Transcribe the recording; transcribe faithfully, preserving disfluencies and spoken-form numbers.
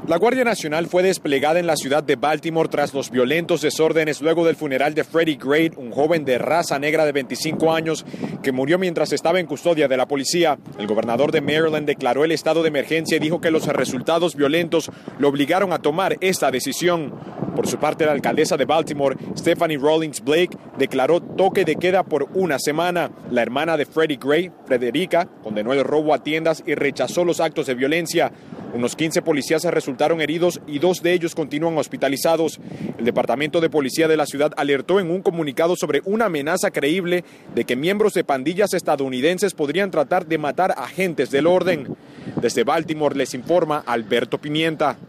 La Guardia Nacional fue desplegada en la ciudad de Baltimore tras los violentos desórdenes luego del funeral de Freddie Gray, un joven de raza negra de veinticinco años que murió mientras estaba en custodia de la policía. El gobernador de Maryland declaró el estado de emergencia y dijo que los resultados violentos lo obligaron a tomar esta decisión. Por su parte, la alcaldesa de Baltimore, Stephanie Rawlings Blake, declaró toque de queda por una semana. La hermana de Freddie Gray, Frederica, condenó el robo a tiendas y rechazó los actos de violencia. Unos quince policías resultaron heridos y dos de ellos continúan hospitalizados. El Departamento de Policía de la ciudad alertó en un comunicado sobre una amenaza creíble de que miembros de pandillas estadounidenses podrían tratar de matar agentes del orden. Desde Baltimore les informa Alberto Pimienta.